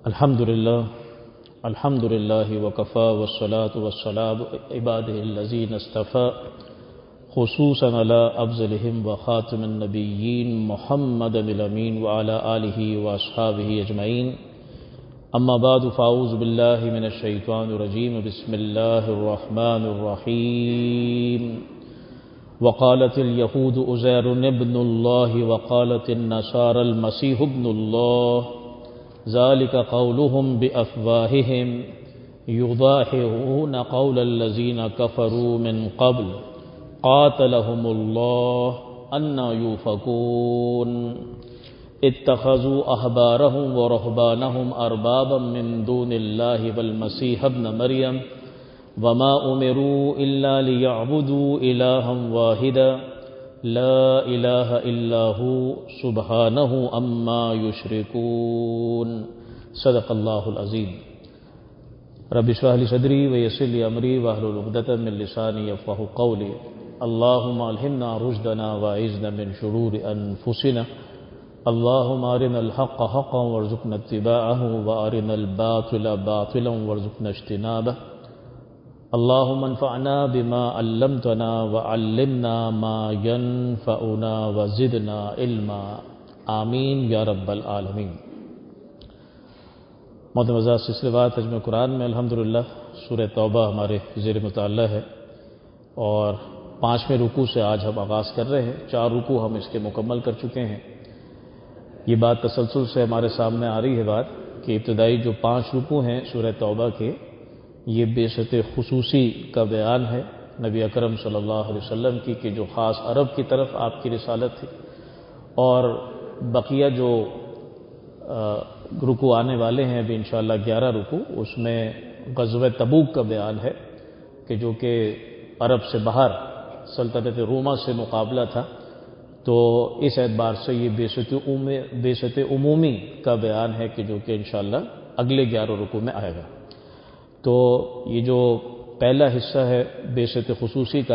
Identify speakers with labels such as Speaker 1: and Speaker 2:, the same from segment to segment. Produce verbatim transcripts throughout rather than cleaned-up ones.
Speaker 1: الحمد للہ الحمد للہ وکفا والصلاة والسلام عباده الذین اصطفى خصوصا علی افضلهم وخاتم النبیین محمد الامین وعلى آلہ واصحابہ اجمعین اما بعد فاعوذ باللہ من الشیطان الرجیم بسم اللہ الرحمن الرحیم وقالت اليہود عزیر ابن اللہ وقالت النصارى المسیح ابن اللہ ذلك قولهم بأفواههم يضاهئون قول الذين كفروا من قبل قاتلهم الله أنى يؤفكون اتخذوا أحبارهم ورهبانهم أربابا من دون الله والمسيح ابن مريم وما أمروا إلا ليعبدوا إلها واحدا لا الہ الا ہو سبحانہ عما یشرکون صدق اللہ العظیم رب اشرح لی صدری ویسر لی امری واحلل عقدۃ من لسانی یفقہوا قولی اللہم الہمنا رشدنا واعذنا من شرور انفسنا اللہم ارنا الحق حقا وارزقنا اتباعہ وارنا الباطل باطلا وارزقنا اجتنابہ اللہم انفعنا بما علمتنا وعلمنا ما ينفعنا وزدنا علما آمین یا رب العالمین۔ محترم حضرات، سلسلہ وار ترجمہ قرآن میں الحمدللہ سورہ توبہ ہمارے زیر مطالعہ ہے اور پانچویں رکوع سے آج ہم آغاز کر رہے ہیں۔ چار رکوع ہم اس کے مکمل کر چکے ہیں۔ یہ بات تسلسل سے ہمارے سامنے آ رہی ہے بات کہ ابتدائی جو پانچ رکوع ہیں سورہ توبہ کے، یہ بعثت خصوصی کا بیان ہے نبی اکرم صلی اللہ علیہ وسلم کی کہ جو خاص عرب کی طرف آپ کی رسالت تھی، اور بقیہ جو رکوع آنے والے ہیں ابھی انشاءاللہ گیارہ رکوع، اس میں غزوہ تبوک کا بیان ہے کہ جو کہ عرب سے باہر سلطنت روما سے مقابلہ تھا، تو اس اعتبار سے یہ بعثت عمومی کا بیان ہے کہ جو کہ انشاءاللہ اگلے گیارہ رکوع میں آئے گا۔ تو یہ جو پہلا حصہ ہے بعثت خصوصی کا،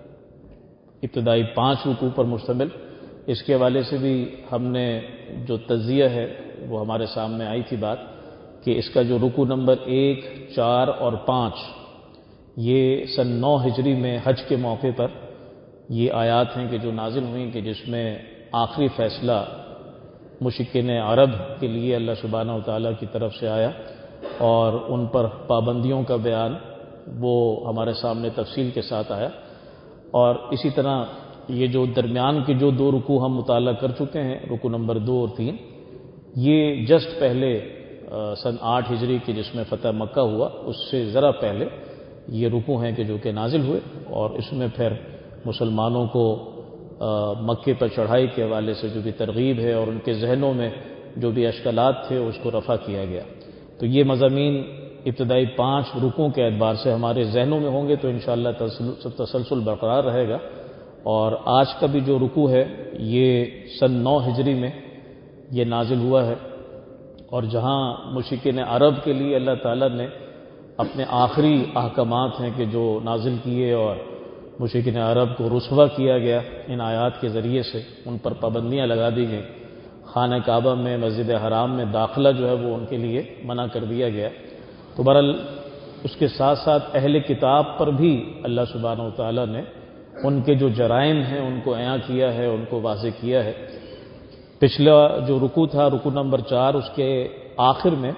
Speaker 1: ابتدائی پانچ رکوع پر مشتمل، اس کے حوالے سے بھی ہم نے جو تجزیہ ہے وہ ہمارے سامنے آئی تھی بات کہ اس کا جو رکوع نمبر ایک، چار اور پانچ، یہ سن نو ہجری میں حج کے موقع پر یہ آیات ہیں کہ جو نازل ہوئیں کہ جس میں آخری فیصلہ مشرکین عرب کے لیے اللہ سبحانہ وتعالیٰ کی طرف سے آیا اور ان پر پابندیوں کا بیان وہ ہمارے سامنے تفصیل کے ساتھ آیا۔ اور اسی طرح یہ جو درمیان کے جو دو رکوع ہم مطالعہ کر چکے ہیں، رکوع نمبر دو اور تین، یہ جسٹ پہلے سن آٹھ ہجری کے جس میں فتح مکہ ہوا اس سے ذرا پہلے یہ رکوع ہیں کہ جو کہ نازل ہوئے، اور اس میں پھر مسلمانوں کو مکے پر چڑھائی کے حوالے سے جو بھی ترغیب ہے اور ان کے ذہنوں میں جو بھی اشکالات تھے اس کو رفع کیا گیا۔ تو یہ مضامین ابتدائی پانچ رکوعوں کے اعتبار سے ہمارے ذہنوں میں ہوں گے تو انشاءاللہ تسلسل برقرار رہے گا۔ اور آج کا بھی جو رکوع ہے یہ سن نو ہجری میں یہ نازل ہوا ہے، اور جہاں مشرکین عرب کے لیے اللہ تعالیٰ نے اپنے آخری احکامات ہیں کہ جو نازل کیے اور مشرکین عرب کو رسوا کیا گیا ان آیات کے ذریعے سے، ان پر پابندیاں لگا دی گئیں، خانہ کعبہ میں مسجد حرام میں داخلہ جو ہے وہ ان کے لیے منع کر دیا گیا۔ تو بہرحال اس کے ساتھ ساتھ اہل کتاب پر بھی اللہ سبحانہ وتعالیٰ نے ان کے جو جرائم ہیں ان کو عیاں کیا ہے، ان کو واضح کیا ہے۔ پچھلا جو رکوع تھا رکوع نمبر چار، اس کے آخر میں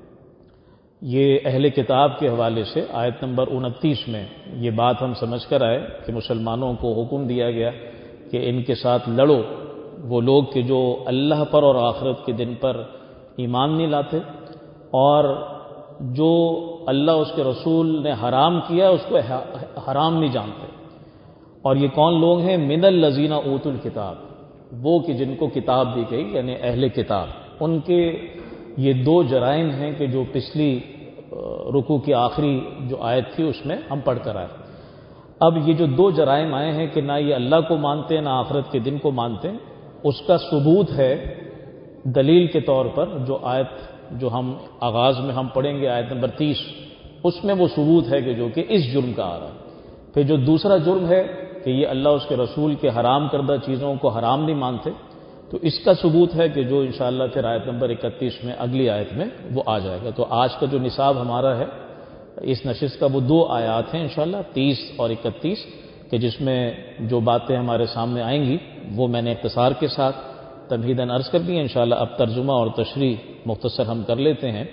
Speaker 1: یہ اہل کتاب کے حوالے سے آیت نمبر انتیس میں یہ بات ہم سمجھ کر آئے کہ مسلمانوں کو حکم دیا گیا کہ ان کے ساتھ لڑو، وہ لوگ کہ جو اللہ پر اور آخرت کے دن پر ایمان نہیں لاتے اور جو اللہ اس کے رسول نے حرام کیا اس کو حرام نہیں جانتے۔ اور یہ کون لوگ ہیں؟ من الذین اوتوا الکتاب، وہ کہ جن کو کتاب دی گئی یعنی اہل کتاب، ان کے یہ دو جرائم ہیں کہ جو پچھلی رکوع کی آخری جو آیت تھی اس میں ہم پڑھ کر آئے۔ اب یہ جو دو جرائم آئے ہیں کہ نہ یہ اللہ کو مانتے نہ آخرت کے دن کو مانتے، اس کا ثبوت ہے دلیل کے طور پر جو آیت جو ہم آغاز میں ہم پڑھیں گے آیت نمبر تیس، اس میں وہ ثبوت ہے کہ جو کہ اس جرم کا آ رہا ہے۔ پھر جو دوسرا جرم ہے کہ یہ اللہ اس کے رسول کے حرام کردہ چیزوں کو حرام نہیں مانتے، تو اس کا ثبوت ہے کہ جو انشاءاللہ پھر آیت نمبر اکتیس میں اگلی آیت میں وہ آ جائے گا. تو آج کا جو نصاب ہمارا ہے اس نشست کا وہ دو آیات ہیں انشاءاللہ تیس اور اکتیس، کہ جس میں جو باتیں ہمارے سامنے آئیں گی وہ میں نے اختصار کے ساتھ تمہیداً عرض کر دی ہیں. انشاءاللہ اب ترجمہ اور تشریح مختصر ہم کر لیتے ہیں.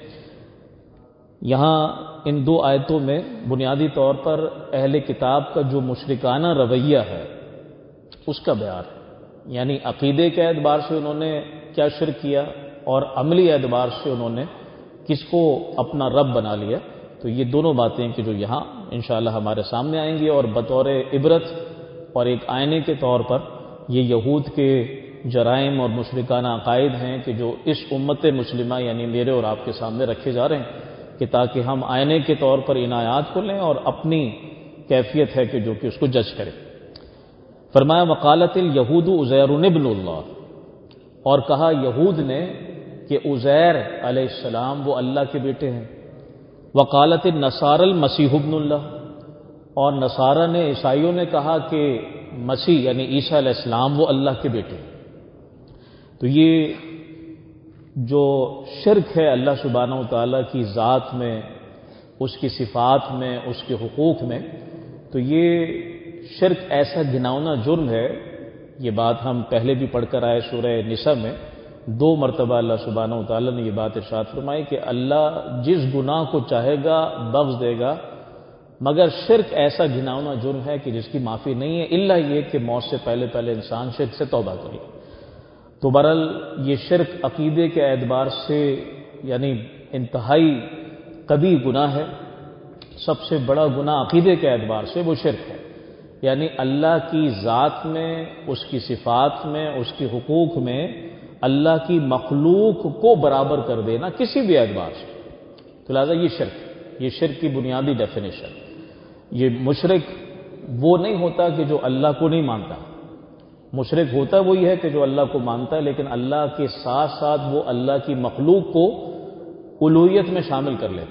Speaker 1: یہاں ان دو آیتوں میں بنیادی طور پر اہل کتاب کا جو مشرکانہ رویہ ہے اس کا بیان ہے، یعنی عقیدے کے اعتبار سے انہوں نے کیا شرک کیا اور عملی اعتبار سے انہوں نے کس کو اپنا رب بنا لیا. تو یہ دونوں باتیں کہ جو یہاں انشاءاللہ ہمارے سامنے آئیں گی اور بطور عبرت اور ایک آئینے کے طور پر یہ یہود کے جرائم اور مشرکانہ عقائد ہیں کہ جو اس امت مسلمہ یعنی میرے اور آپ کے سامنے رکھے جا رہے ہیں، کہ تاکہ ہم آئینے کے طور پر ان آیات کو لیں اور اپنی کیفیت ہے کہ جو کہ اس کو جج کریں. فرمایا وقالت الیہود عزیر ابن اللہ، اور کہا یہود نے کہ عزیر علیہ السلام وہ اللہ کے بیٹے ہیں. وقالت النصارى المسیح ابن اللہ، اور نصارہ نے عیسائیوں نے کہا کہ مسیح یعنی عیسیٰ علیہ السلام وہ اللہ کے بیٹے ہیں. تو یہ جو شرک ہے اللہ سبحانہ و تعالیٰ کی ذات میں، اس کی صفات میں، اس کے حقوق میں، تو یہ شرک ایسا گھناؤنا جرم ہے. یہ بات ہم پہلے بھی پڑھ کر آئے سورہ نساء میں، دو مرتبہ اللہ سبحانہ و تعالیٰ نے یہ بات ارشاد فرمائی کہ اللہ جس گناہ کو چاہے گا بخش دے گا، مگر شرک ایسا گھناؤنا جرم ہے کہ جس کی معافی نہیں ہے الا یہ کہ موت سے پہلے پہلے انسان شرک سے توبہ کرے. تو بہرحال یہ شرک عقیدے کے اعتبار سے یعنی انتہائی کبھی گناہ ہے. سب سے بڑا گناہ عقیدے کے اعتبار سے وہ شرک ہے، یعنی اللہ کی ذات میں، اس کی صفات میں، اس کے حقوق میں اللہ کی مخلوق کو برابر کر دینا کسی بھی اعتبار سے. تو لہٰذا یہ شرک یہ شرک کی بنیادی ڈیفینیشن. یہ مشرک وہ نہیں ہوتا کہ جو اللہ کو نہیں مانتا. مشرک ہوتا وہی ہے کہ جو اللہ کو مانتا ہے لیکن اللہ کے ساتھ ساتھ وہ اللہ کی مخلوق کو الوہیت میں شامل کر لیتا.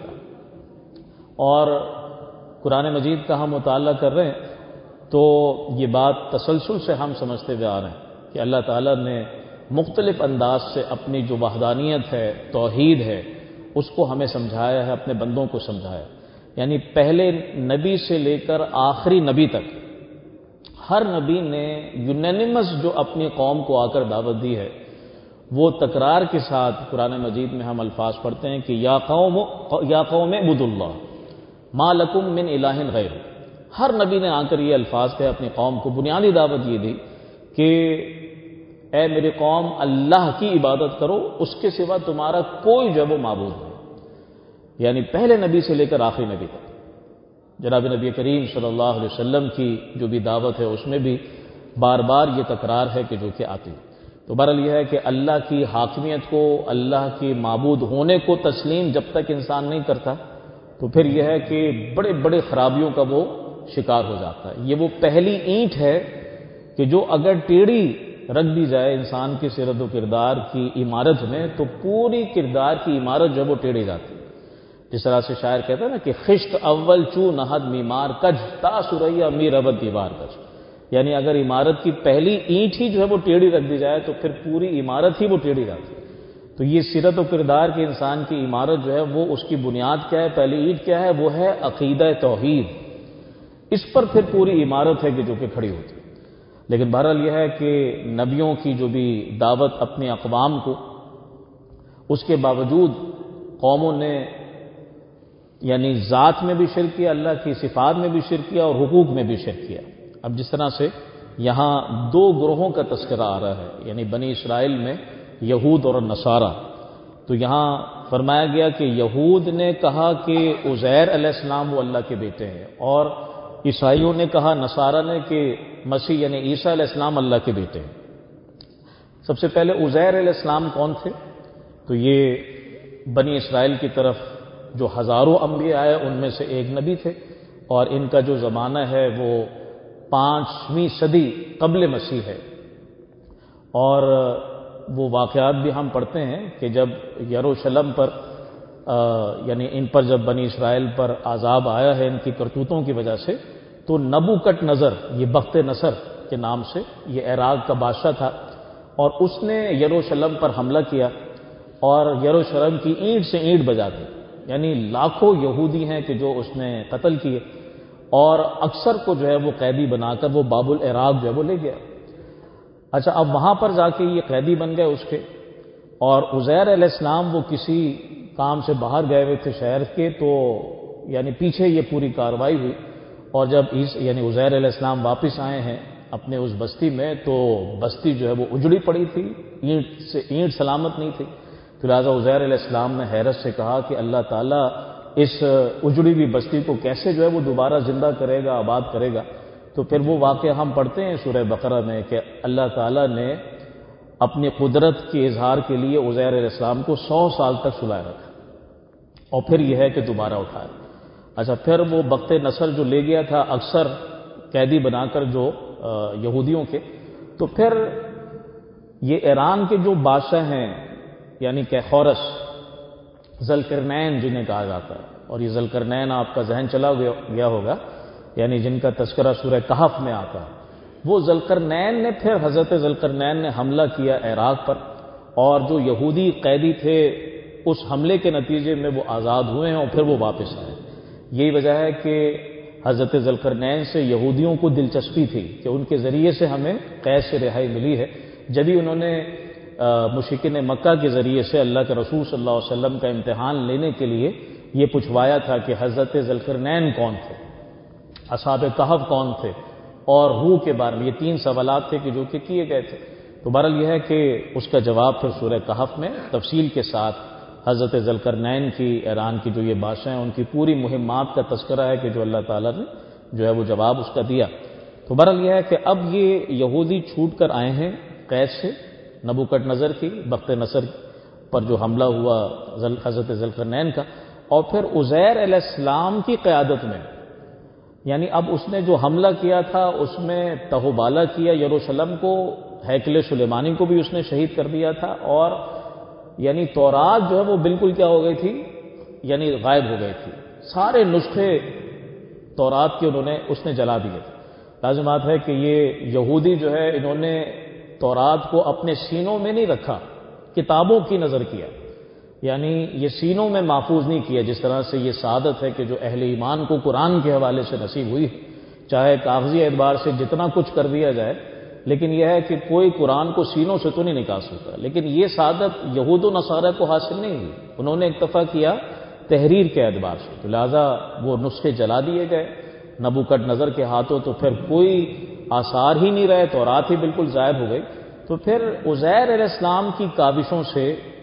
Speaker 1: اور قرآن مجید کا ہم مطالعہ کر رہے ہیں تو یہ بات تسلسل سے ہم سمجھتے ہوئے آ رہے ہیں کہ اللہ تعالیٰ نے مختلف انداز سے اپنی جو وحدانیت ہے، توحید ہے، اس کو ہمیں سمجھایا ہے، اپنے بندوں کو سمجھایا. یعنی پہلے نبی سے لے کر آخری نبی تک ہر نبی نے یونینیمس جو اپنی قوم کو آ کر دعوت دی ہے، وہ تکرار کے ساتھ قرآن مجید میں ہم الفاظ پڑھتے ہیں کہ یا قوم یا قوم اعبدوا اللہ ما لکم من الہ غیر. ہر نبی نے آ کر یہ الفاظ کہے اپنی قوم کو، بنیادی دعوت یہ دی کہ اے میری قوم اللہ کی عبادت کرو، اس کے سوا تمہارا کوئی جو ہے وہ معبود نہیں. یعنی پہلے نبی سے لے کر آخری نبی تک جناب نبی کریم صلی اللہ علیہ وسلم کی جو بھی دعوت ہے اس میں بھی بار بار یہ تکرار ہے کہ جو کہ آتی. تو بہرحال یہ ہے کہ اللہ کی حاکمیت کو، اللہ کی معبود ہونے کو تسلیم جب تک انسان نہیں کرتا تو پھر یہ ہے کہ بڑے بڑے خرابیوں کا وہ شکار ہو جاتا ہے. یہ وہ پہلی اینٹ ہے کہ جو اگر ٹیڑھی رکھ دی جائے انسان کی سیرت و کردار کی عمارت میں تو پوری کردار کی عمارت جو ہے وہ ٹیڑھی جاتی ہے. جس طرح سے شاعر کہتا ہے نا کہ خشت اول چو نہد میمار کج تا سریا میر ابد دیوار کج. یعنی اگر عمارت کی پہلی اینٹ ہی جو ہے وہ ٹیڑھی رکھ دی جائے تو پھر پوری عمارت ہی وہ ٹیڑھی جاتی ہے. تو یہ سیرت و کردار کے انسان کی عمارت جو ہے وہ اس کی بنیاد کیا ہے، پہلی اینٹ کیا ہے، وہ ہے عقیدہ توحید. اس پر پھر پوری عمارت ہے کہ جو کہ کھڑی ہوتی ہے. لیکن بہرحال یہ ہے کہ نبیوں کی جو بھی دعوت اپنے اقوام کو، اس کے باوجود قوموں نے یعنی ذات میں بھی شرک کیا، اللہ کی صفات میں بھی شرک کیا اور حقوق میں بھی شرک کیا. اب جس طرح سے یہاں دو گروہوں کا تذکرہ آ رہا ہے، یعنی بنی اسرائیل میں یہود اور نصارہ. تو یہاں فرمایا گیا کہ یہود نے کہا کہ عزیر علیہ السلام وہ اللہ کے بیٹے ہیں، اور عیسائیوں نے کہا، نصارہ نے، کہ مسیح یعنی عیسیٰ علیہ السلام اللہ کے بیٹے ہیں. سب سے پہلے عزیر علیہ السلام کون تھے؟ تو یہ بنی اسرائیل کی طرف جو ہزاروں انبیاء آئے ان میں سے ایک نبی تھے، اور ان کا جو زمانہ ہے وہ پانچویں صدی قبل مسیح ہے. اور وہ واقعات بھی ہم پڑھتے ہیں کہ جب یروشلم پر یعنی ان پر جب بنی اسرائیل پر عذاب آیا ہے ان کی کرتوتوں کی وجہ سے، تو نبوکت نظر، یہ بخت نصر کے نام سے، یہ عراق کا بادشاہ تھا، اور اس نے یروشلم پر حملہ کیا اور یروشلم کی اینٹ سے اینٹ بجا دی، یعنی لاکھوں یہودی ہیں کہ جو اس نے قتل کیے، اور اکثر کو جو ہے وہ قیدی بنا کر وہ باب العراق جو ہے وہ لے گیا۔ اچھا، اب وہاں پر جا کے یہ قیدی بن گئے اس کے، اور عزیر علیہ السلام وہ کسی کام سے باہر گئے ہوئے تھے شہر کے، تو یعنی پیچھے یہ پوری کارروائی ہوئی، اور جب اس یعنی عزیر علیہ السلام واپس آئے ہیں اپنے اس بستی میں، تو بستی جو ہے وہ اجڑی پڑی تھی، اینٹ سے اینٹ سلامت نہیں تھی۔ تو لہٰذا عزیر علیہ السلام نے حیرت سے کہا کہ اللہ تعالیٰ اس اجڑی ہوئی بستی کو کیسے جو ہے وہ دوبارہ زندہ کرے گا، آباد کرے گا۔ تو پھر وہ واقعہ ہم پڑھتے ہیں سورہ بقرہ میں کہ اللہ تعالیٰ نے اپنی قدرت کے اظہار کے لیے عزیر علیہ السلام کو سو سال تک سلائے رکھا، اور پھر یہ ہے کہ دوبارہ اٹھایا۔ اچھا، پھر وہ بخت نصر جو لے گیا تھا اکثر قیدی بنا کر جو یہودیوں کے، تو پھر یہ ایران کے جو بادشاہ ہیں یعنی کہ خورش، ذوالقرنین جنہیں کہا جاتا ہے، اور یہ ذوالقرنین آپ کا ذہن چلا گیا ہوگا، یعنی جن کا تذکرہ سورہ کہف میں آتا ہے، وہ ذوالقرنین نے پھر حضرت ذوالقرنین نے حملہ کیا عراق پر، اور جو یہودی قیدی تھے اس حملے کے نتیجے میں وہ آزاد ہوئے ہیں اور پھر وہ واپس آئے۔ یہی وجہ ہے کہ حضرت ذوالقرنین سے یہودیوں کو دلچسپی تھی کہ ان کے ذریعے سے ہمیں قید سے رہائی ملی ہے، جبھی انہوں نے مشرکین مکہ کے ذریعے سے اللہ کے رسول صلی اللہ علیہ وسلم کا امتحان لینے کے لیے یہ پوچھوایا تھا کہ حضرت ذوالقرنین کون تھے، اصحاب کہف کون تھے، اور روح کے بارے میں یہ تین سوالات تھے کہ جو کہ کیے گئے تھے۔ تو بہرحال یہ ہے کہ اس کا جواب پھر سورہ کہف میں تفصیل کے ساتھ حضرت ذوالقرنین کی، ایران کی جو یہ بادشاہ ہیں ان کی پوری مہمات کا تذکرہ ہے کہ جو اللہ تعالیٰ نے جو ہے وہ جواب اس کا دیا۔ تو بہرحال یہ ہے کہ اب یہ یہودی چھوٹ کر آئے ہیں قید سے، نبوکت نظر کی بخت نصر پر جو حملہ ہوا حضرت ذوالقرنین کا، اور پھر عزیر علیہ السلام کی قیادت میں، یعنی اب اس نے جو حملہ کیا تھا اس میں تہوبالا کیا یروشلم کو، ہیکل سلیمانی کو بھی اس نے شہید کر دیا تھا، اور یعنی تورات جو ہے وہ بالکل کیا ہو گئی تھی، یعنی غائب ہو گئی تھی، سارے نسخے تورات کے انہوں نے اس نے جلا دیے تھے۔ لازم بات ہے کہ یہ یہودی جو ہے انہوں نے تورات کو اپنے سینوں میں نہیں رکھا، کتابوں کی نظر کیا، یعنی یہ سینوں میں محفوظ نہیں کیا، جس طرح سے یہ سعادت ہے کہ جو اہل ایمان کو قرآن کے حوالے سے نصیب ہوئی، چاہے کاغذی اعتبار سے جتنا کچھ کر دیا جائے، لیکن یہ ہے کہ کوئی قرآن کو سینوں سے تو نہیں نکال سکتا۔ لیکن یہ سعادت یہود و نصارہ کو حاصل نہیں ہوئی، انہوں نے اکتفا کیا تحریر کے اعتبار سے، تو لہذا وہ نسخے جلا دیے گئے نبوکت نظر کے ہاتھوں، تو پھر کوئی آثار ہی نہیں رہے، تورات ہی بالکل غائب ہو گئی۔ تو پھر عزیر علیہ السلام کی کاوشوں سے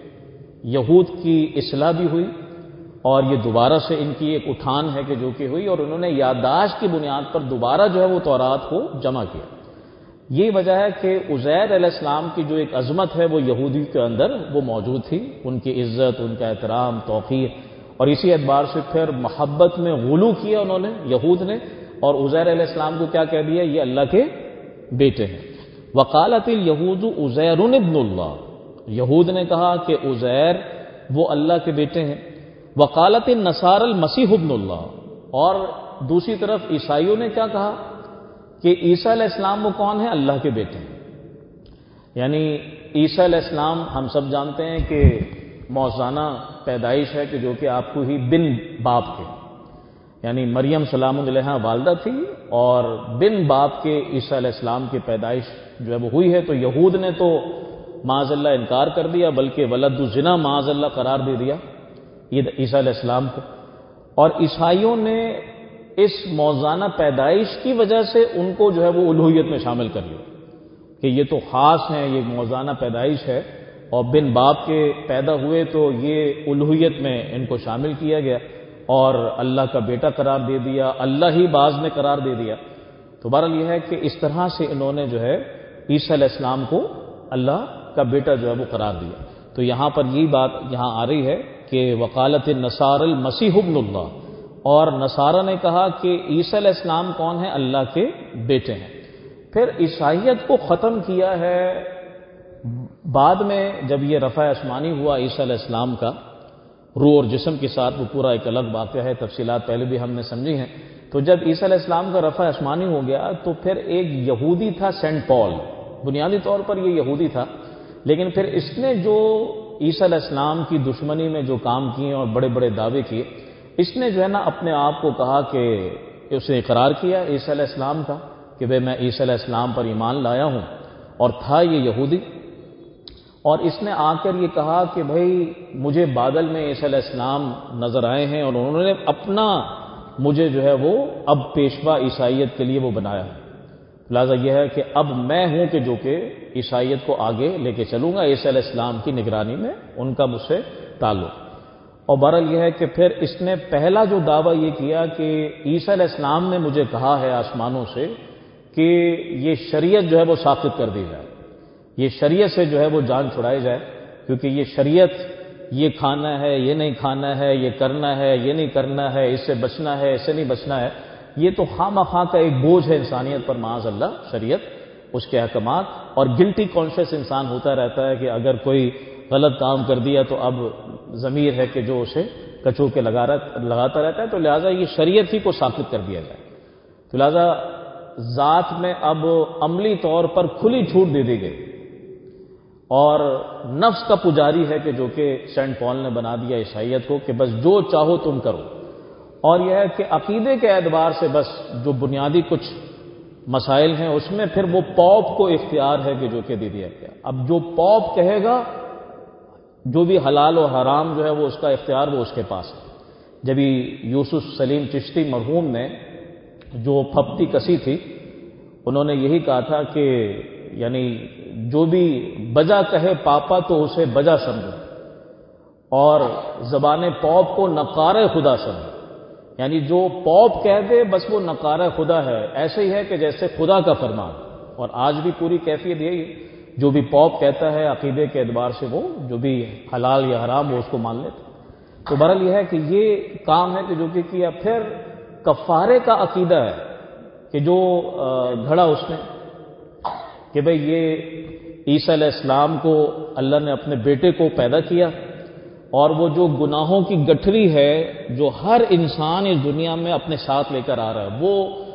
Speaker 1: یہود کی اصلاح بھی ہوئی، اور یہ دوبارہ سے ان کی ایک اٹھان ہے کہ جو کہ ہوئی، اور انہوں نے یادداشت کی بنیاد پر دوبارہ جو ہے وہ تورات کو جمع کیا۔ یہ وجہ ہے کہ عزیر علیہ السلام کی جو ایک عظمت ہے وہ یہودی کے اندر وہ موجود تھی، ان کی عزت، ان کا احترام، توقیر، اور اسی اعتبار سے پھر محبت میں غلو کیا انہوں نے یہود نے، اور عزیر علیہ السلام کو کیا کہہ دیا، یہ اللہ کے بیٹے ہیں۔ وقالت الیہود عزیر ابن اللہ، یہود نے کہا کہ عزیر وہ اللہ کے بیٹے ہیں۔ وقالت النصارى المسیح ابن اللہ، اور دوسری طرف عیسائیوں نے کیا کہا کہ عیسیٰ علیہ السلام وہ کون ہے، اللہ کے بیٹے ہیں۔ یعنی عیسیٰ علیہ السلام ہم سب جانتے ہیں کہ موزانہ پیدائش ہے کہ جو کہ آپ کو ہی بن باپ کے، یعنی مریم سلام علیہا والدہ تھی، اور بن باپ کے عیسیٰ علیہ السلام کی پیدائش جو ہے وہ ہوئی ہے۔ تو یہود نے تو معاذ اللہ انکار کر دیا، بلکہ ولد الزنا معاذ اللہ قرار دے دیا عیسیٰ علیہ السلام کو، اور عیسائیوں نے اس موزانہ پیدائش کی وجہ سے ان کو جو ہے وہ الوہیت میں شامل کر لیا کہ یہ تو خاص ہیں، یہ موزانہ پیدائش ہے، اور بن باپ کے پیدا ہوئے تو یہ الوہیت میں ان کو شامل کیا گیا، اور اللہ کا بیٹا قرار دے دیا، اللہ ہی باز نے قرار دے دیا۔ تو بہرحال یہ ہے کہ اس طرح سے انہوں نے جو ہے عیسیٰ علیہ السلام کو اللہ کا بیٹا جو ہے وہ قرار دیا۔ تو یہاں پر یہ بات یہاں آ رہی ہے کہ وقالت النصارى المسیح ابن اللہ، اور نصارہ نے کہا کہ عیسیٰ علیہ السلام کون ہے، اللہ کے بیٹے ہیں۔ پھر عیسائیت کو ختم کیا ہے بعد میں، جب یہ رفع آسمانی ہوا عیسیٰ علیہ السلام کا روح اور جسم کے ساتھ، وہ پورا ایک الگ واقعہ ہے، تفصیلات پہلے بھی ہم نے سمجھی ہیں۔ تو جب عیسیٰ علیہ السلام کا رفع آسمانی ہو گیا تو پھر ایک یہودی تھا سینٹ پال، بنیادی طور پر یہ یہودی تھا، لیکن پھر اس نے جو عیسیٰ علیہ السلام کی دشمنی میں جو کام کیے اور بڑے بڑے دعوے کیے، اس نے جو ہے نا اپنے آپ کو کہا کہ اس نے اقرار کیا عیسیٰ علیہ السلام کا کہ بھئی میں عیسیٰ علیہ السلام پر ایمان لایا ہوں، اور تھا یہ یہودی، اور اس نے آ کر یہ کہا کہ بھئی مجھے بادل میں عیسیٰ علیہ السلام نظر آئے ہیں، اور انہوں نے اپنا مجھے جو ہے وہ اب پیشوا عیسائیت کے لیے وہ بنایا ہے، لہٰذا یہ ہے کہ اب میں ہوں کہ جو کہ عیسائیت کو آگے لے کے چلوں گا، عیسیٰ علیہ السلام کی نگرانی میں ان کا مجھ سے تعلق۔ اور بہرحال یہ ہے کہ پھر اس نے پہلا جو دعویٰ یہ کیا کہ عیسیٰ علیہ السلام نے مجھے کہا ہے آسمانوں سے کہ یہ شریعت جو ہے وہ ساقط کر دی جائے، یہ شریعت سے جو ہے وہ جان چھڑائی جائے، کیونکہ یہ شریعت یہ کھانا ہے، یہ نہیں کھانا ہے، یہ کرنا ہے، یہ نہیں کرنا ہے، اس سے بچنا ہے، اس سے نہیں بچنا ہے، یہ تو خواہ مخواہ کا ایک بوجھ ہے انسانیت پر، معاذ اللہ شریعت، اس کے احکامات، اور گلٹی کانشیس انسان ہوتا رہتا ہے کہ اگر کوئی غلط کام کر دیا تو اب ضمیر ہے کہ جو اسے کچو کے لگاتا رہتا ہے، تو لہٰذا یہ شریعت ہی کو ساقط کر دیا جائے۔ تو لہٰذا ذات میں اب عملی طور پر کھلی چھوٹ دے دی گئی، اور نفس کا پجاری ہے کہ جو کہ سینٹ پال نے بنا دیا عیسائیت کو کہ بس جو چاہو تم کرو، اور یہ ہے کہ عقیدے کے اعتبار سے بس جو بنیادی کچھ مسائل ہیں اس میں پھر وہ پوپ کو اختیار ہے کہ جو کہ دے دیا گیا۔ اب جو پوپ کہے گا، جو بھی حلال و حرام جو ہے وہ اس کا اختیار وہ اس کے پاس ہے۔ جب یوسف سلیم چشتی مرحوم نے جو پھپتی کسی تھی، انہوں نے یہی کہا تھا کہ یعنی جو بھی بجا کہے پاپا تو اسے بجا سمجھو، اور زبان پوپ کو نقار خدا سمجھو، یعنی جو پوپ کہہ دے بس وہ نقار خدا ہے، ایسے ہی ہے کہ جیسے خدا کا فرمان۔ اور آج بھی پوری کیفیت یہی ہے، جو بھی پوپ کہتا ہے عقیدے کے اعتبار سے وہ جو بھی حلال یا حرام وہ اس کو مان لیتا۔ تو بہرحال یہ ہے کہ یہ کام ہے کہ جو کہ کیا۔ پھر کفارے کا عقیدہ ہے کہ جو گھڑا اس نے کہ بھئی یہ عیسیٰ علیہ السلام کو اللہ نے اپنے بیٹے کو پیدا کیا، اور وہ جو گناہوں کی گٹھری ہے جو ہر انسان اس دنیا میں اپنے ساتھ لے کر آ رہا ہے، وہ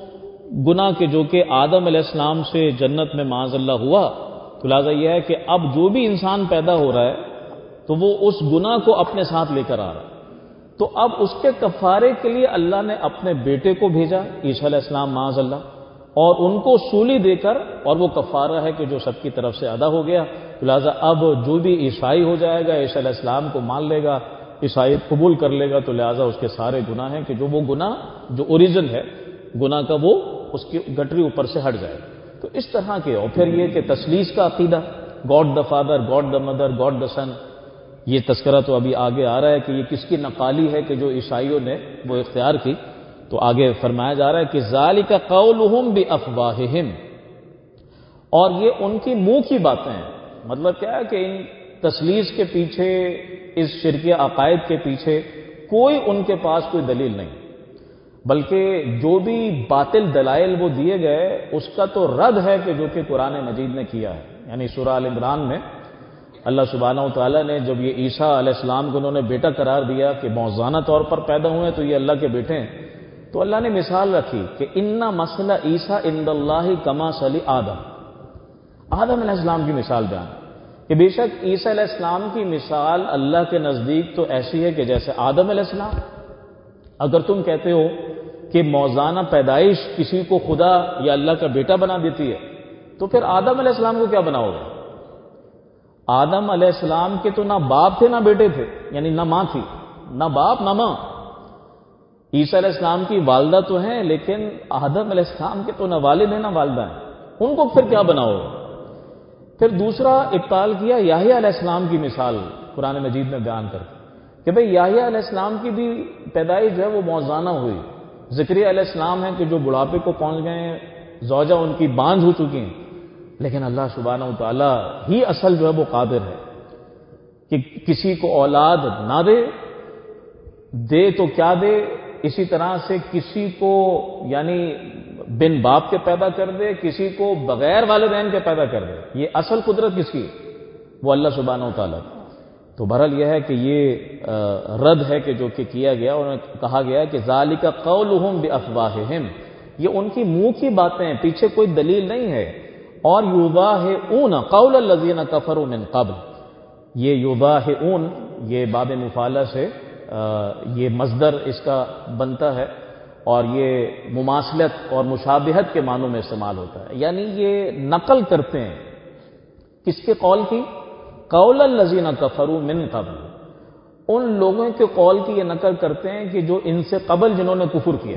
Speaker 1: گناہ کے جو کہ آدم علیہ السلام سے جنت میں معاذ اللہ ہوا، تو لہٰذا یہ ہے کہ اب جو بھی انسان پیدا ہو رہا ہے تو وہ اس گناہ کو اپنے ساتھ لے کر آ رہا ہے، تو اب اس کے کفارے کے لیے اللہ نے اپنے بیٹے کو بھیجا عیسیٰ علیہ السلام معاذ اللہ، اور ان کو سولی دے کر، اور وہ کفارہ ہے کہ جو سب کی طرف سے ادا ہو گیا۔ تو لہٰذا اب جو بھی عیسائی ہو جائے گا، عیسیٰ علیہ السلام کو مان لے گا، عیسائیت قبول کر لے گا، تو لہٰذا اس کے سارے گناہ ہیں کہ جو وہ گناہ جو اوریجن ہے گناہ کا وہ اس کی گٹری اوپر سے ہٹ جائے۔ تو اس طرح کے، اور پھر یہ کہ تثلیث کا عقیدہ، God the father, God the mother, God the son, یہ تذکرہ تو ابھی آگے آ رہا ہے کہ یہ کس کی نقالی ہے کہ جو عیسائیوں نے وہ اختیار کی۔ تو آگے فرمایا جا رہا ہے کہ ذالک قولہم بافواہہم، اور یہ ان کی منہ کی باتیں ہیں۔ مطلب کیا ہے کہ ان تثلیث کے پیچھے، اس شرکی عقائد کے پیچھے کوئی ان کے پاس کوئی دلیل نہیں، بلکہ جو بھی باطل دلائل وہ دیے گئے اس کا تو رد ہے کہ جو کہ قرآن مجید نے کیا ہے۔ یعنی سورہ ال عمران میں اللہ سبحانہ و تعالیٰ نے جب یہ عیسیٰ علیہ السلام کو انہوں نے بیٹا قرار دیا کہ موزانہ طور پر پیدا ہوئے تو یہ اللہ کے بیٹے ہیں، تو اللہ نے مثال رکھی کہ انا مثل عیسیٰ عند اللہ کمثل آدم، آدم علیہ السلام کی مثال بیان کہ بے شک عیسیٰ علیہ السلام کی مثال اللہ کے نزدیک تو ایسی ہے کہ جیسے آدم علیہ السلام۔ اگر تم کہتے ہو کہ موزانہ پیدائش کسی کو خدا یا اللہ کا بیٹا بنا دیتی ہے، تو پھر آدم علیہ السلام کو کیا بناؤ گے؟ آدم علیہ السلام کے تو نہ باپ تھے نہ بیٹے تھے، یعنی نہ ماں تھی، نہ باپ نہ ماں۔ عیسیٰ علیہ السلام کی والدہ تو ہیں، لیکن آدم علیہ السلام کے تو نہ والد ہیں نہ والدہ ہیں، ان کو پھر کیا بناؤ گے؟ پھر دوسرا ابطال کیا یحییٰ علیہ السلام کی مثال قرآن مجید میں بیان کر کہ بھئی یحییٰ علیہ السلام کی بھی پیدائش جو ہے وہ موزانہ ہوئی۔ زکریا علیہ السلام ہیں کہ جو بڑھاپے کو پہنچ گئے ہیں، زوجہ ان کی بانجھ ہو چکی ہیں، لیکن اللہ سبحانہ و تعالیٰ ہی اصل جو ہے وہ قادر ہے کہ کسی کو اولاد نہ دے، دے تو کیا دے، اسی طرح سے کسی کو یعنی بن باپ کے پیدا کر دے، کسی کو بغیر والدین کے پیدا کر دے۔ یہ اصل قدرت کس کی؟ وہ اللہ سبحانہ و تعالیٰ۔ تو بہرحال یہ ہے کہ یہ رد ہے کہ جو کہ کیا گیا، اور کہا گیا کہ ذالک قولہم بافواہہم، یہ ان کی منہ کی باتیں ہیں، پیچھے کوئی دلیل نہیں ہے۔ اور یضاہئون قول الذین کفروا من قبل، یہ یضاہئون یہ باب مفعلہ سے یہ مصدر اس کا بنتا ہے اور یہ مماثلت اور مشابہت کے معنوں میں استعمال ہوتا ہے، یعنی یہ نقل کرتے ہیں کس کے قول کی؟ قول الذین کفروا من قبل، ان لوگوں کے قول کی یہ نقل کرتے ہیں کہ جو ان سے قبل جنہوں نے کفر کیا،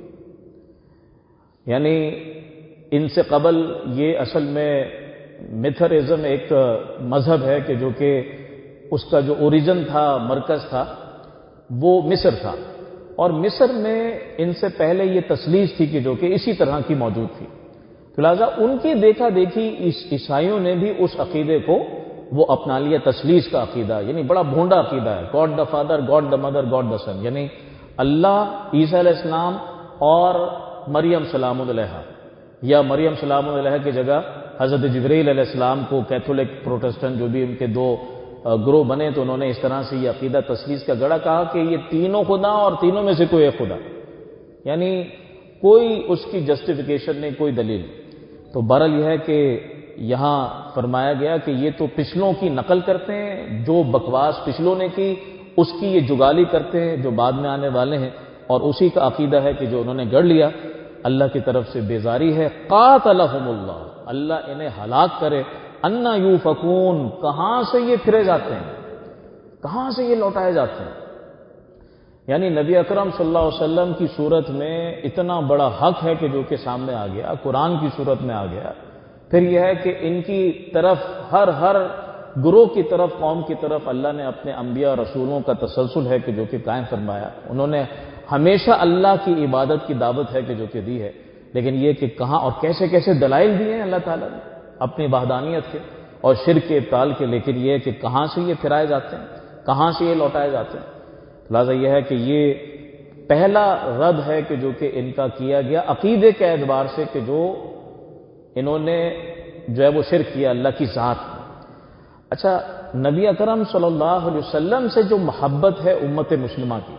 Speaker 1: یعنی ان سے قبل یہ اصل میں میتھرزم ایک مذہب ہے کہ جو کہ اس کا جو اوریجن تھا، مرکز تھا، وہ مصر تھا، اور مصر میں ان سے پہلے یہ تثلیث تھی کہ جو کہ اسی طرح کی موجود تھی، تو لہٰذا ان کی دیکھا دیکھی عیسائیوں نے بھی اس عقیدے کو وہ اپنا لیا، تثلیث کا عقیدہ، یعنی بڑا بھونڈا عقیدہ ہے، God the father, God the mother, God the son, یعنی اللہ، عیسیٰ علیہ السلام اور مریم سلام علیہا، یا مریم سلام علیہا کی جگہ حضرت جبرائیل علیہ السلام کو کیتھولک پروٹسٹنٹ جو بھی ان کے دو گروہ بنے تو انہوں نے اس طرح سے یہ عقیدہ تثلیث کا گڑا کہا کہ یہ تینوں خدا اور تینوں میں سے کوئی ایک خدا، یعنی کوئی اس کی جسٹیفیکیشن نہیں، کوئی دلیل۔ تو بہرحال یہ ہے کہ یہاں فرمایا گیا کہ یہ تو پچھلوں کی نقل کرتے ہیں، جو بکواس پچھلوں نے کی اس کی یہ جگالی کرتے ہیں جو بعد میں آنے والے ہیں، اور اسی کا عقیدہ ہے کہ جو انہوں نے گڑھ لیا، اللہ کی طرف سے بیزاری ہے۔ قاتلہم اللہ، اللہ انہیں ہلاک کرے، انا یوفکون، کہاں سے یہ پھرے جاتے ہیں، کہاں سے یہ لوٹائے جاتے ہیں، یعنی نبی اکرم صلی اللہ علیہ وسلم کی صورت میں اتنا بڑا حق ہے کہ جو کہ سامنے آ گیا، قرآن کی صورت میں آ گیا، پھر یہ ہے کہ ان کی طرف ہر ہر گروہ کی طرف، قوم کی طرف اللہ نے اپنے انبیاء رسولوں کا تسلسل ہے کہ جو کہ قائم فرمایا، انہوں نے ہمیشہ اللہ کی عبادت کی دعوت ہے کہ جو کہ دی ہے، لیکن یہ کہ کہاں اور کیسے کیسے دلائل دیے ہیں اللہ تعالیٰ نے اپنی وحدانیت کے اور شرک کے ابطال کے، لیکن یہ کہ کہاں سے یہ پھرائے جاتے ہیں، کہاں سے یہ لوٹائے جاتے ہیں۔ لہٰذا یہ ہے کہ یہ پہلا رد ہے کہ جو کہ ان کا کیا گیا عقیدے کے اعتبار سے کہ جو انہوں نے جو ہے وہ شرک کیا اللہ کی ذات میں۔ اچھا، نبی اکرم صلی اللہ علیہ وسلم سے جو محبت ہے امت مسلمہ کی،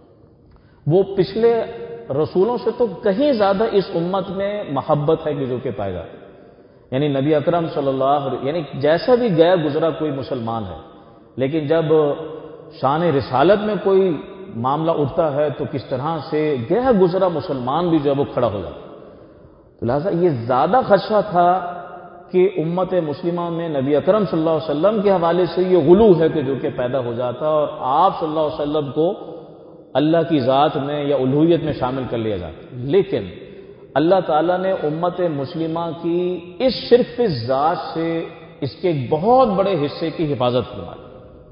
Speaker 1: وہ پچھلے رسولوں سے تو کہیں زیادہ اس امت میں محبت ہے کہ جو کہ پائے جاتی ہے، یعنی نبی اکرم صلی اللہ علیہ یعنی جیسا بھی گیا گزرا کوئی مسلمان ہے، لیکن جب شان رسالت میں کوئی معاملہ اٹھتا ہے تو کس طرح سے گیا گزرا مسلمان بھی جو ہے وہ کھڑا ہو جاتا ہے۔ تو لہٰذا یہ زیادہ خدشہ تھا کہ امت مسلمہ میں نبی اکرم صلی اللہ علیہ وسلم کے حوالے سے یہ غلو ہے کہ جو کہ پیدا ہو جاتا اور آپ صلی اللہ علیہ وسلم کو اللہ کی ذات میں یا الوہیت میں شامل کر لیا جاتا، لیکن اللہ تعالیٰ نے امت مسلمہ کی اس شرک پہ ذات سے اس کے ایک بہت بڑے حصے کی حفاظت فرمائی،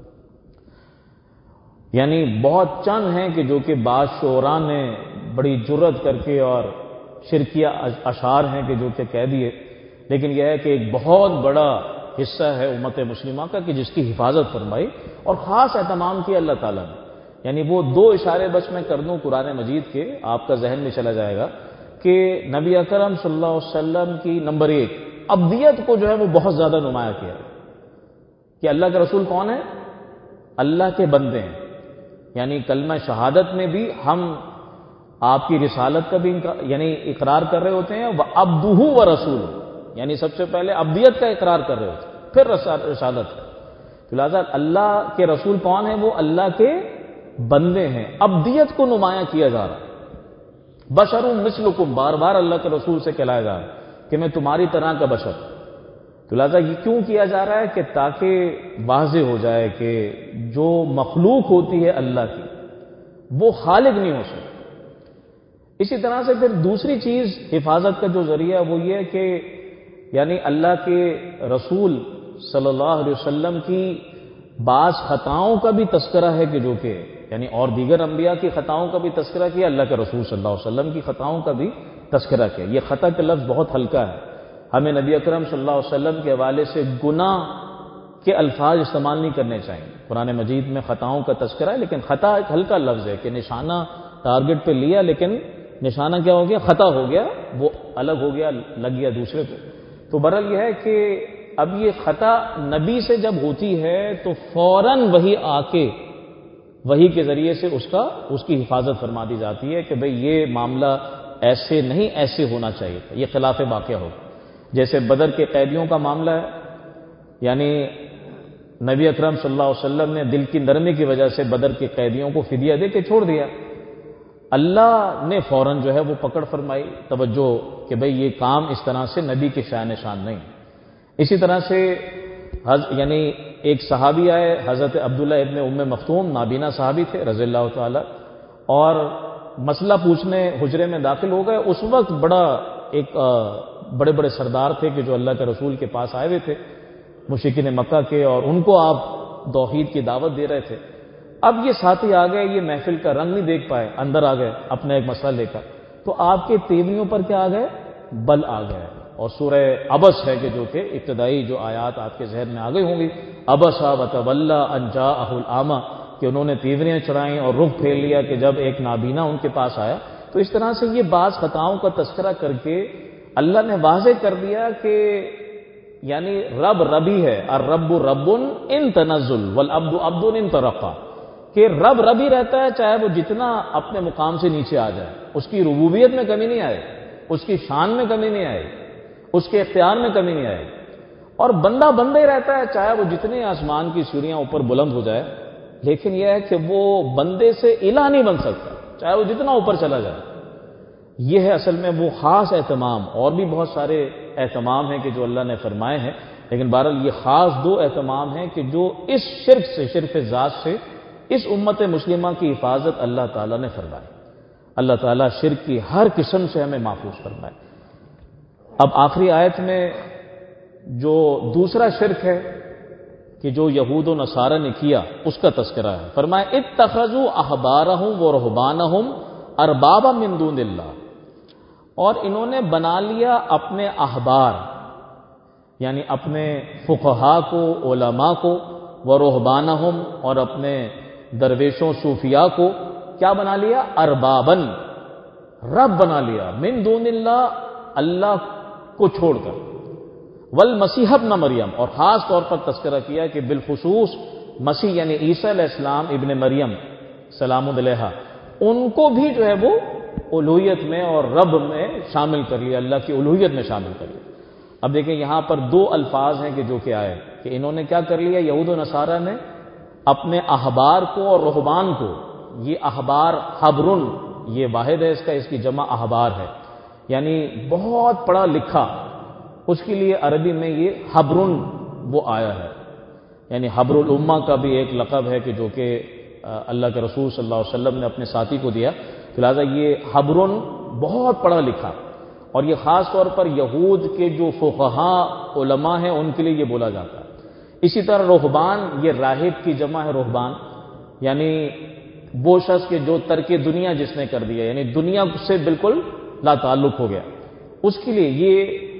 Speaker 1: یعنی بہت چند ہیں کہ جو کہ بعض شعراء نے بڑی جرت کر کے اور شرکیہ اشعار ہیں کہ جو کہ کہہ دیے، لیکن یہ ہے کہ ایک بہت بڑا حصہ ہے امت مسلمہ کا کہ جس کی حفاظت فرمائی اور خاص اہتمام کیا اللہ تعالیٰ نے، یعنی وہ دو اشارے بس میں کر دوں قرآن مجید کے، آپ کا ذہن میں چلا جائے گا کہ نبی اکرم صلی اللہ علیہ وسلم کی نمبر ایک ابدیت کو جو ہے وہ بہت زیادہ نمایاں کیا کہ اللہ کے رسول کون ہے؟ اللہ کے بندے ہیں، یعنی کلمہ شہادت میں بھی ہم آپ کی رسالت کا بھی یعنی اقرار کر رہے ہوتے ہیں، وَعَبْدُهُ وَرَسُولُهُ، یعنی سب سے پہلے ابدیت کا اقرار کر رہے ہوتے ہیں، پھر رسالت کا۔ تو لہٰذا اللہ کے رسول کون ہیں؟ وہ اللہ کے بندے ہیں، ابدیت کو نمایاں کیا جا رہا ہے، بشر مثلکم، بار بار اللہ کے رسول سے کہلایا جا رہا ہے کہ میں تمہاری طرح کا بشر۔ تو لہٰذا یہ کیوں کیا جا رہا ہے کہ تاکہ واضح ہو جائے کہ جو مخلوق ہوتی ہے اللہ کی وہ خالق نہیں ہو سکتی۔ اسی طرح سے پھر دوسری چیز حفاظت کا جو ذریعہ وہ یہ کہ یعنی اللہ کے رسول صلی اللہ علیہ وسلم کی بعض خطاؤں کا بھی تذکرہ ہے کہ جو کہ یعنی اور دیگر انبیاء کی خطاؤں کا بھی تذکرہ کیا، اللہ کے رسول صلی اللہ علیہ وسلم کی خطاؤں کا بھی تذکرہ کیا۔ یہ خطا کا لفظ بہت ہلکا ہے، ہمیں نبی اکرم صلی اللہ علیہ وسلم کے حوالے سے گناہ کے الفاظ استعمال نہیں کرنے چاہیے۔ قرآن مجید میں خطاؤں کا تذکرہ ہے، لیکن خطا ایک ہلکا لفظ ہے کہ نشانہ ٹارگٹ پہ لیا لیکن نشانہ کیا ہو گیا؟ خطا ہو گیا، وہ الگ ہو گیا، لگ گیا دوسرے کو۔ تو بہرحال یہ ہے کہ اب یہ خطا نبی سے جب ہوتی ہے تو فوراً وہی آ کے وہی کے ذریعے سے اس کا اس کی حفاظت فرما دی جاتی ہے کہ بھئی یہ معاملہ ایسے نہیں، ایسے ہونا چاہیے تھا، یہ خلاف واقعہ ہوگا۔ جیسے بدر کے قیدیوں کا معاملہ ہے، یعنی نبی اکرم صلی اللہ علیہ وسلم نے دل کی نرمی کی وجہ سے بدر کے قیدیوں کو فدیہ دے کے چھوڑ دیا، اللہ نے فوراً جو ہے وہ پکڑ فرمائی، توجہ کہ بھئی یہ کام اس طرح سے نبی کے شان شان نہیں۔ اسی طرح سے یعنی ایک صحابی آئے، حضرت عبداللہ ابن ام مختوم، نابینا صحابی تھے رضی اللہ تعالی، اور مسئلہ پوچھنے حجرے میں داخل ہو گئے۔ اس وقت بڑا ایک بڑے بڑے سردار تھے کہ جو اللہ کے رسول کے پاس آئے ہوئے تھے، مشرکین مکہ کے، اور ان کو آپ توحید کی دعوت دے رہے تھے۔ اب یہ ساتھی آ گئے، یہ محفل کا رنگ نہیں دیکھ پائے، اندر آ گئے اپنا ایک مسئلہ لے کر، تو آپ کے تیوریوں پر کیا آ گئے؟ بل آ گئے۔ اور سورہ عبس ہے کہ جو کہ ابتدائی جو آیات آپ کے ذہن میں آ گئی ہوں گی، عبسا وتولی ان جاءہ الاعمی، کہ انہوں نے تیوریاں چڑھائیں اور رخ پھیر لیا کہ جب ایک نابینا ان کے پاس آیا۔ تو اس طرح سے یہ بعض خطاؤں کا تذکرہ کر کے اللہ نے واضح کر دیا کہ یعنی رب ربی ہے، الرب رب ان تنزل والعبد عبد ان ترقى، کہ رب ربی رہتا ہے چاہے وہ جتنا اپنے مقام سے نیچے آ جائے، اس کی ربوبیت میں کمی نہیں آئے، اس کی شان میں کمی نہیں آئے، اس کے اختیار میں کمی نہیں آئے، اور بندہ بندہ ہی رہتا ہے چاہے وہ جتنے آسمان کی سیڑھیاں اوپر بلند ہو جائے، لیکن یہ ہے کہ وہ بندے سے الہ نہیں بن سکتا چاہے وہ جتنا اوپر چلا جائے۔ یہ ہے اصل میں وہ خاص اہتمام، اور بھی بہت سارے اہتمام ہیں کہ جو اللہ نے فرمائے ہیں، لیکن بہرحال یہ خاص دو اہتمام ہیں کہ جو اس شرک سے، شرک ذات سے اس امت مسلمہ کی حفاظت اللہ تعالیٰ نے فرمائی۔ اللہ تعالیٰ شرک کی ہر قسم سے ہمیں محفوظ فرمائے۔ اب آخری آیت میں جو دوسرا شرک ہے کہ جو یہود و نصارہ نے کیا، اس کا تذکرہ ہے۔ فرمایا اتخذوا احبارہم ورہبانہم اربابا من دون اللہ، اور انہوں نے بنا لیا اپنے احبار یعنی اپنے فقہاء کو، علماء کو، ورہبانہم، اور اپنے درویشوں صوفیاء کو کیا بنا لیا؟ اربابن، رب بنا لیا، من دون اللہ، اللہ کو چھوڑ کر، والمسیح ابن مریم، اور خاص طور پر تذکرہ کیا کہ بالخصوص مسیح یعنی عیسیٰ علیہ السلام ابن مریم سلام علیہ، ان کو بھی جو ہے وہ الوہیت میں اور رب میں شامل کر لیا، اللہ کی الوہیت میں شامل کر لیا۔ اب دیکھیں یہاں پر دو الفاظ ہیں کہ جو کہ آئے کہ انہوں نے کیا کر لیا، یہود و نصارہ نے اپنے احبار کو اور رہبان کو، یہ احبار حبرن، یہ واحد ہے اس کا، اس کی جمع احبار ہے، یعنی بہت پڑھا لکھا، اس کے لیے عربی میں یہ حبرن وہ آیا ہے، یعنی حبر الامہ کا بھی ایک لقب ہے کہ جو کہ اللہ کے رسول صلی اللہ علیہ وسلم نے اپنے ساتھی کو دیا، لہٰذا یہ حبرن بہت پڑھا لکھا، اور یہ خاص طور پر یہود کے جو فقہاء علماء ہیں ان کے لیے یہ بولا جاتا ہے۔ اسی طرح رہبان، یہ راہب کی جمع ہے رہبان، یعنی وہ شخص کے جو ترک دنیا جس نے کر دیا، یعنی دنیا سے بالکل لا تعلق ہو گیا، اس کے لیے یہ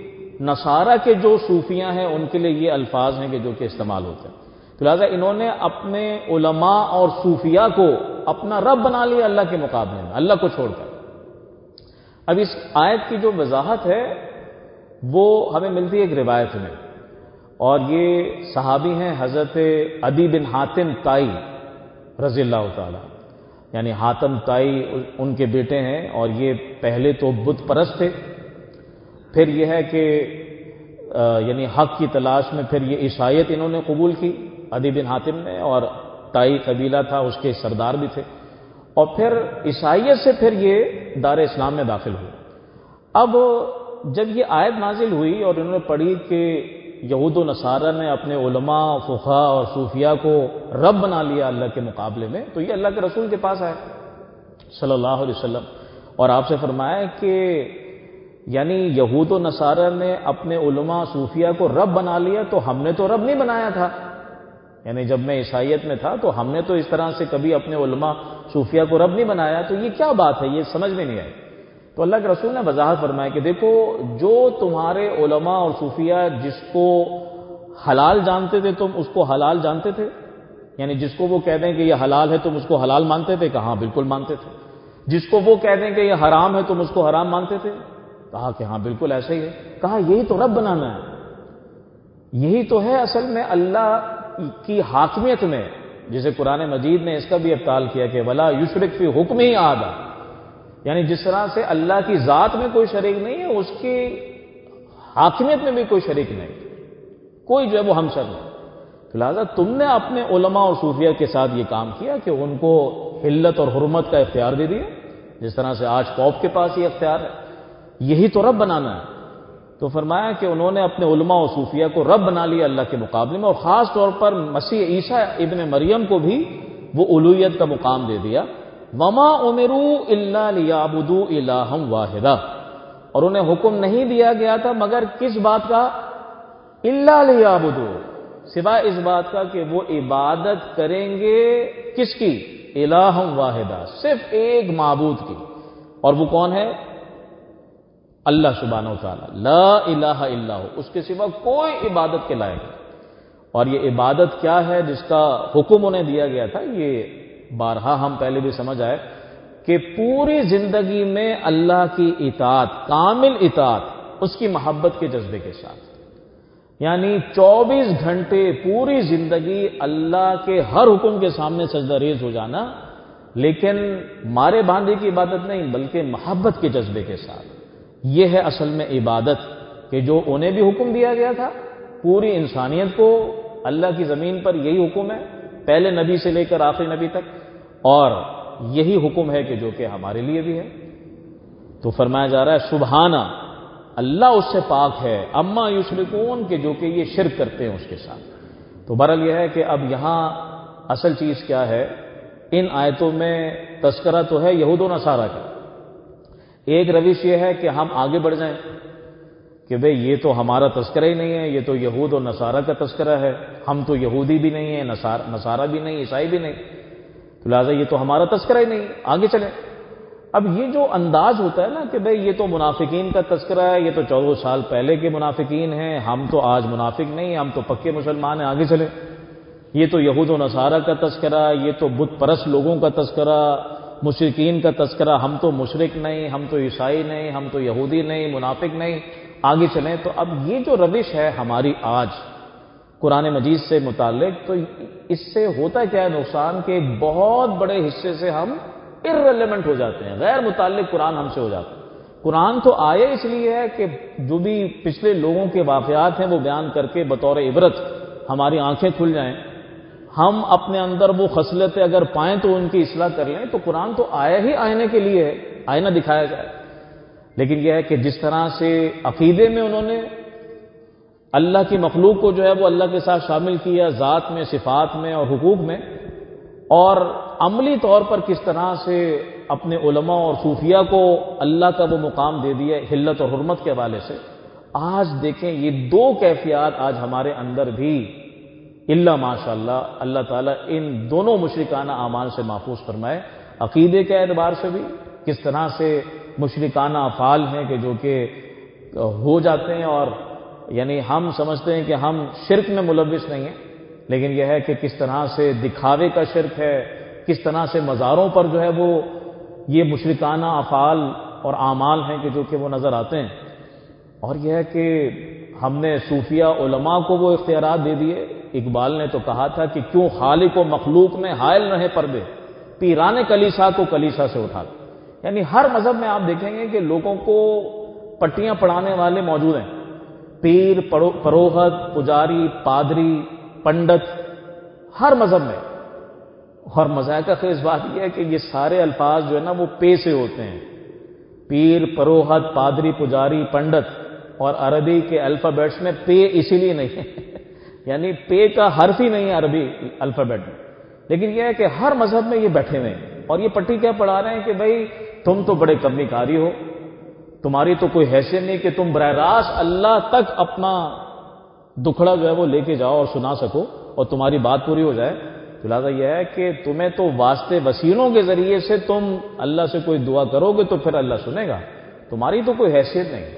Speaker 1: نصارہ کے جو صوفیاں ہیں ان کے لیے یہ الفاظ ہیں کہ جو کہ استعمال ہوتے ہیں۔ تو لہٰذا انہوں نے اپنے علماء اور صوفیاء کو اپنا رب بنا لیا اللہ کے مقابلے میں، اللہ کو چھوڑ کر۔ اب اس آیت کی جو وضاحت ہے وہ ہمیں ملتی ہے ایک روایت میں، اور یہ صحابی ہیں حضرت عدی بن حاتم طائی رضی اللہ تعالی، یعنی حاتم طائی ان کے بیٹے ہیں، اور یہ پہلے تو بت پرست تھے، پھر یہ ہے کہ یعنی حق کی تلاش میں پھر یہ عیسائیت انہوں نے قبول کی عدی بن حاتم نے، اور طائی قبیلہ تھا اس کے سردار بھی تھے، اور پھر عیسائیت سے پھر یہ دار اسلام میں داخل ہوئے۔ اب جب یہ آیت نازل ہوئی اور انہوں نے پڑھی کہ یہود و نصارہ نے اپنے علماء، فقہاء اور صوفیاء کو رب بنا لیا اللہ کے مقابلے میں، تو یہ اللہ کے رسول کے پاس آئے صلی اللہ علیہ وسلم، اور آپ سے فرمایا کہ یعنی یہود و نصارہ نے اپنے علماء صوفیاء کو رب بنا لیا، تو ہم نے تو رب نہیں بنایا تھا، یعنی جب میں عیسائیت میں تھا تو ہم نے تو اس طرح سے کبھی اپنے علماء صوفیاء کو رب نہیں بنایا، تو یہ کیا بات ہے، یہ سمجھ میں نہیں آئی۔ تو اللہ کے رسول نے وضاحت فرمایا کہ دیکھو، جو تمہارے علماء اور صوفیاء جس کو حلال جانتے تھے تم اس کو حلال جانتے تھے، یعنی جس کو وہ کہہ دیں کہ یہ حلال ہے تم اس کو حلال مانتے تھے؟ کہا بالکل مانتے تھے۔ جس کو وہ کہہ دیں کہ یہ حرام ہے تم اس کو حرام مانتے تھے؟ کہا کہ ہاں بالکل ایسا ہی ہے۔ کہا یہی تو رب بنانا ہے، یہی تو ہے اصل میں اللہ کی حاکمیت میں، جسے قرآن مجید نے اس کا بھی ابطال کیا کہ ولا یشرک فی حکم ہی احد، یعنی جس طرح سے اللہ کی ذات میں کوئی شریک نہیں ہے، اس کی حاکمیت میں بھی کوئی شریک نہیں، کوئی جو ہے وہ ہمسر نہیں۔ لہٰذا تم نے اپنے علماء اور صوفیہ کے ساتھ یہ کام کیا کہ ان کو حلت اور حرمت کا اختیار دے دیا، جس طرح سے آج پوپ کے پاس یہ اختیار ہے۔ یہی تو رب بنانا ہے۔ تو فرمایا کہ انہوں نے اپنے علماء و صوفیہ کو رب بنا لیا اللہ کے مقابلے میں، اور خاص طور پر مسیح عیسیٰ ابن مریم کو بھی وہ الوہیت کا مقام دے دیا۔ وما امروا الا لیعبدوا الہا واحدا، اور انہیں حکم نہیں دیا گیا تھا مگر کس بات کا؟ الا لیعبدوا، سوائے اس بات کا کہ وہ عبادت کریں گے کس کی؟ الہا واحدا، صرف ایک معبود کی، اور وہ کون ہے؟ اللہ سبحانہ و تعالی، لا الہ الا ہو، اس کے سوا کوئی عبادت کے لائق نہیں۔ اور یہ عبادت کیا ہے جس کا حکم انہیں دیا گیا تھا؟ یہ بارہا ہم پہلے بھی سمجھ آئے کہ پوری زندگی میں اللہ کی اطاعت، کامل اطاعت، اس کی محبت کے جذبے کے ساتھ، یعنی چوبیس گھنٹے پوری زندگی اللہ کے ہر حکم کے سامنے سجدہ ریز ہو جانا، لیکن مارے باندھے کی عبادت نہیں بلکہ محبت کے جذبے کے ساتھ۔ یہ ہے اصل میں عبادت، کہ جو انہیں بھی حکم دیا گیا تھا، پوری انسانیت کو اللہ کی زمین پر یہی حکم ہے، پہلے نبی سے لے کر آخری نبی تک، اور یہی حکم ہے کہ جو کہ ہمارے لیے بھی ہے۔ تو فرمایا جا رہا ہے سبحانہ، اللہ اس سے پاک ہے، اما یشرکون، کہ جو کہ یہ شرک کرتے ہیں اس کے ساتھ۔ تو بہرحال یہ ہے کہ اب یہاں اصل چیز کیا ہے؟ ان آیتوں میں تذکرہ تو ہے یہود و نصارہ کا۔ ایک روش یہ ہے کہ ہم آگے بڑھ جائیں کہ بھئی یہ تو ہمارا تذکرہ ہی نہیں ہے، یہ تو یہود و نصارہ کا تذکرہ ہے، ہم تو یہودی بھی نہیں ہیں، نصارہ بھی نہیں، عیسائی بھی نہیں، تو لہٰذا یہ تو ہمارا تذکرہ ہی نہیں، آگے چلیں۔ اب یہ جو انداز ہوتا ہے نا کہ بھئی یہ تو منافقین کا تذکرہ ہے، یہ تو چودہ سال پہلے کے منافقین ہیں، ہم تو آج منافق نہیں، ہم تو پکے مسلمان ہیں، آگے چلیں۔ یہ تو یہود و نصارہ کا تذکرہ، یہ تو بت پرست لوگوں کا تذکرہ، مشرکین کا تذکرہ، ہم تو مشرک نہیں، ہم تو عیسائی نہیں، ہم تو یہودی نہیں، منافق نہیں، آگے چلیں۔ تو اب یہ جو روش ہے ہماری آج قرآن مجید سے متعلق، تو اس سے ہوتا کیا ہے نقصان، کہ ایک بہت بڑے حصے سے ہم irrelevant ہو جاتے ہیں، غیر متعلق قرآن ہم سے ہو جاتا ہے۔ قرآن تو آئے اس لیے ہے کہ جو بھی پچھلے لوگوں کے واقعات ہیں وہ بیان کر کے بطور عبرت ہماری آنکھیں کھل جائیں، ہم اپنے اندر وہ خصلتیں اگر پائیں تو ان کی اصلاح کر لیں۔ تو قرآن تو آیا ہی آئینے کے لیے ہے، آئینہ دکھایا جائے۔ لیکن یہ ہے کہ جس طرح سے عقیدے میں انہوں نے اللہ کی مخلوق کو جو ہے وہ اللہ کے ساتھ شامل کیا، ذات میں، صفات میں اور حقوق میں، اور عملی طور پر کس طرح سے اپنے علماء اور صوفیہ کو اللہ کا وہ مقام دے دیا حلت اور حرمت کے حوالے سے، آج دیکھیں یہ دو کیفیات آج ہمارے اندر بھی اللہ ماشاء اللہ اللہ تعالیٰ ان دونوں مشرکانہ اعمال سے محفوظ فرمائے۔ عقیدے کے اعتبار سے بھی کس طرح سے مشرکانہ افعال ہیں کہ جو کہ ہو جاتے ہیں، اور یعنی ہم سمجھتے ہیں کہ ہم شرک میں ملوث نہیں ہیں، لیکن یہ ہے کہ کس طرح سے دکھاوے کا شرک ہے، کس طرح سے مزاروں پر جو ہے وہ یہ مشرکانہ افعال اور اعمال ہیں کہ جو کہ وہ نظر آتے ہیں۔ اور یہ ہے کہ ہم نے صوفیہ علماء کو وہ اختیارات دے دیے۔ اقبال نے تو کہا تھا کہ کیوں خالق و مخلوق میں حائل رہے پردے، پیران کلیسا کو کلیسا سے اٹھا۔ یعنی ہر مذہب میں آپ دیکھیں گے کہ لوگوں کو پٹیاں پڑھانے والے موجود ہیں، پیر، پروہت، پجاری، پادری، پنڈت، ہر مذہب میں۔ اور مذائقہ خیز بات یہ ہے کہ یہ سارے الفاظ جو ہے نا وہ پے سے ہوتے ہیں، پیر، پروہت، پادری، پجاری، پنڈت، اور عربی کے الفابیٹس میں پے اسی لیے نہیں ہے یعنی پے کا حرف ہی نہیں ہے عربی الفابیٹ میں، لیکن یہ ہے کہ ہر مذہب میں یہ بیٹھے ہوئے ہیں، اور یہ پٹی کیا پڑھا رہے ہیں کہ بھائی تم تو بڑے کمی کاری ہو، تمہاری تو کوئی حیثیت نہیں کہ تم براہ راست اللہ تک اپنا دکھڑا جو ہے وہ لے کے جاؤ اور سنا سکو اور تمہاری بات پوری ہو جائے۔ تو لہٰذا یہ ہے کہ تمہیں تو واسطے وسیلوں کے ذریعے سے تم اللہ سے کوئی دعا کرو گے تو پھر اللہ سنے گا، تمہاری تو کوئی حیثیت نہیں۔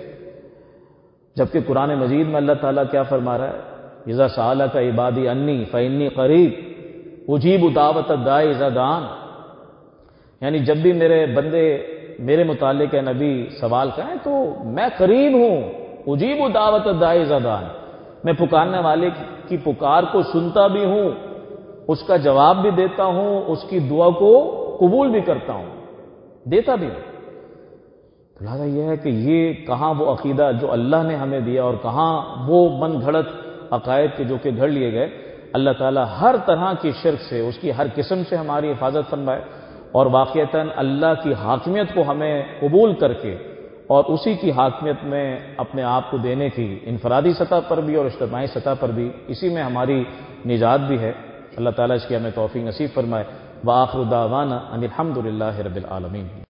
Speaker 1: جبکہ قرآن مجید میں اللہ تعالیٰ کیا فرما رہا ہے؟ اذا سألک عبادی انی فانی قریب اجیب دعوت الداعی اذا دعان، یعنی جب بھی میرے بندے میرے متعلق ہے نبی سوال کریں تو میں قریب ہوں، اجیب دعوت الداعی اذا دعان، میں پکارنے والے کی پکار کو سنتا بھی ہوں، اس کا جواب بھی دیتا ہوں، اس کی دعا کو قبول بھی کرتا ہوں، دیتا بھی ہوں۔ لہٰذا یہ ہے کہ یہ کہاں وہ عقیدہ جو اللہ نے ہمیں دیا اور کہاں وہ من گھڑت عقائد کے جو کہ گھڑ لیے گئے. اللہ تعالیٰ ہر طرح کی شرک سے، اس کی ہر قسم سے ہماری حفاظت فرمائے، اور واقعتاً اللہ کی حاکمیت کو ہمیں قبول کر کے اور اسی کی حاکمیت میں اپنے آپ کو دینے کی انفرادی سطح پر بھی اور اجتماعی سطح پر بھی، اسی میں ہماری نجات بھی ہے. اللہ تعالیٰ اس کی ہمیں توفیق نصیب فرمائے. وآخر دعوانا ان الحمد للہ رب العالمین.